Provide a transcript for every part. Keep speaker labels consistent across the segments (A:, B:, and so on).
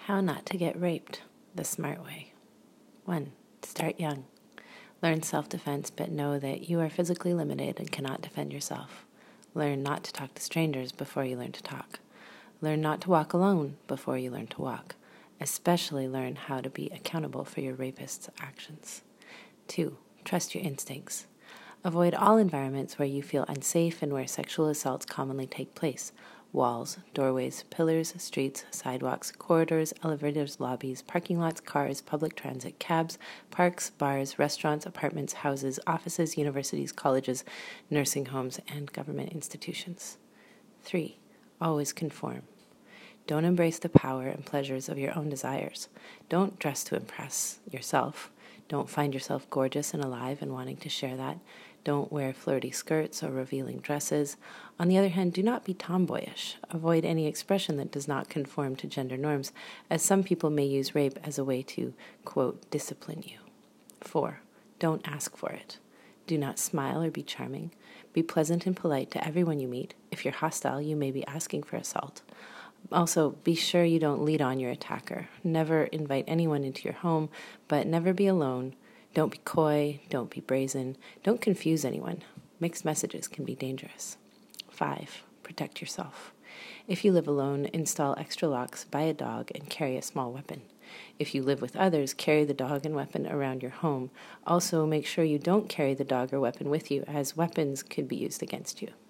A: How not to get raped the smart way. 1. Start young. Learn self-defense, but know that you are physically limited and cannot defend yourself. Learn not to talk to strangers before you learn to talk. Learn not to walk alone before you learn to walk. Especially learn how to be accountable for your rapist's actions. 2. Trust your instincts. Avoid all environments where you feel unsafe and where sexual assaults commonly take place. Walls, doorways, pillars, streets, sidewalks, corridors, elevators, lobbies, parking lots, cars, public transit, cabs, parks, bars, restaurants, apartments, houses, offices, universities, colleges, nursing homes, and government institutions. 3. Always conform. Don't embrace the power and pleasures of your own desires. Don't dress to impress yourself. Don't find yourself gorgeous and alive and wanting to share that. Don't wear flirty skirts or revealing dresses. On the other hand, do not be tomboyish. Avoid any expression that does not conform to gender norms, as some people may use rape as a way to, quote, discipline you. 4. Don't ask for it. Do not smile or be charming. Be pleasant and polite to everyone you meet. If you're hostile, you may be asking for assault. Also, be sure you don't lead on your attacker. Never invite anyone into your home, but never be alone. Don't be coy. Don't be brazen. Don't confuse anyone. Mixed messages can be dangerous. 5. Protect yourself. If you live alone, install extra locks, buy a dog, and carry a small weapon. If you live with others, carry the dog and weapon around your home. Also, make sure you don't carry the dog or weapon with you, as weapons could be used against you.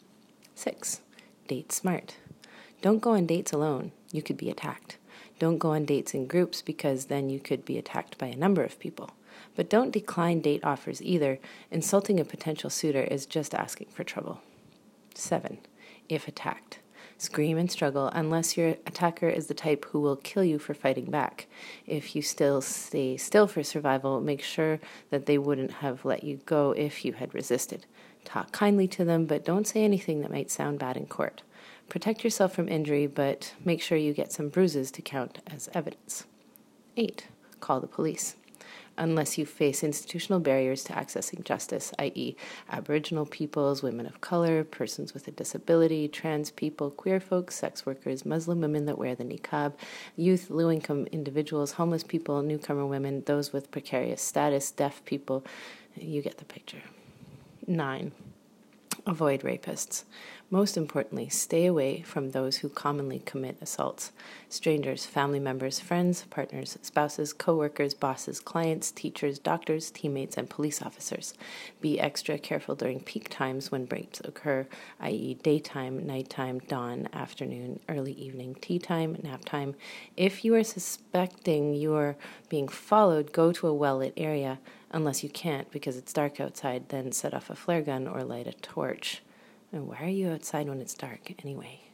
A: 6. Date smart. Don't go on dates alone. You could be attacked. Don't go on dates in groups because then you could be attacked by a number of people. But don't decline date offers either. Insulting a potential suitor is just asking for trouble. 7. If attacked, scream and struggle unless your attacker is the type who will kill you for fighting back. If you still stay still for survival, make sure that they wouldn't have let you go if you had resisted. Talk kindly to them, but don't say anything that might sound bad in court. Protect yourself from injury, but make sure you get some bruises to count as evidence. 8. Call the police. Unless you face institutional barriers to accessing justice, i.e. Aboriginal peoples, women of color, persons with a disability, trans people, queer folks, sex workers, Muslim women that wear the niqab, youth, low-income individuals, homeless people, newcomer women, those with precarious status, deaf people, you get the picture. 9. Avoid rapists. Most importantly, stay away from those who commonly commit assaults. Strangers, family members, friends, partners, spouses, co-workers, bosses, clients, teachers, doctors, teammates, and police officers. Be extra careful during peak times when rapes occur, i.e. daytime, nighttime, dawn, afternoon, early evening, tea time, nap time. If you are suspecting you are being followed, go to a well-lit area. Unless you can't because it's dark outside, then set off a flare gun or light a torch. And why are you outside when it's dark anyway?